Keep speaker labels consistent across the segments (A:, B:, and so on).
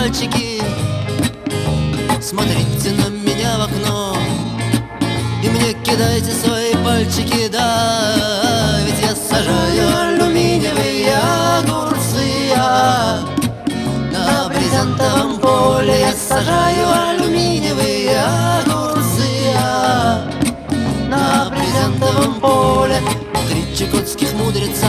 A: мальчики, смотрите на меня в окно и мне кидайте свои пальчики, да, ведь я сажаю алюминиевые огурцы, на брезентовом поле я сажаю алюминиевые огурцы, на брезентовом поле. Три чукотских мудреца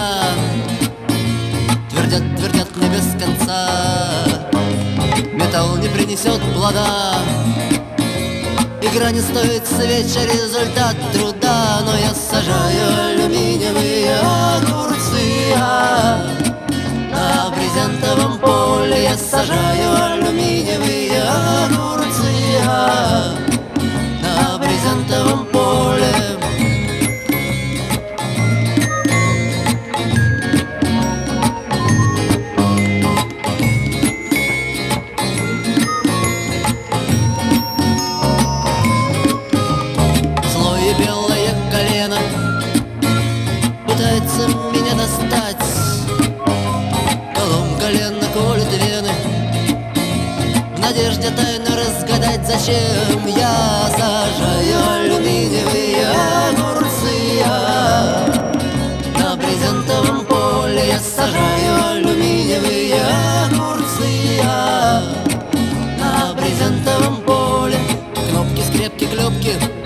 A: твердят мне без конца: металл не принесет плода, игра не стоит свеча, результат труда. Но я сажаю алюминиевые огурцы, на брезентовом поле я сажаю алюминиевые огурцы, на брезентовом поле. Белое колено пытается меня достать, колом колено колет вены, в надежде тайно разгадать, зачем я сажаю алюминиевые огурцы, на брезентовом поле я сажаю алюминиевые огурцы, на брезентовом поле. Кнопки, скрепки, клепки,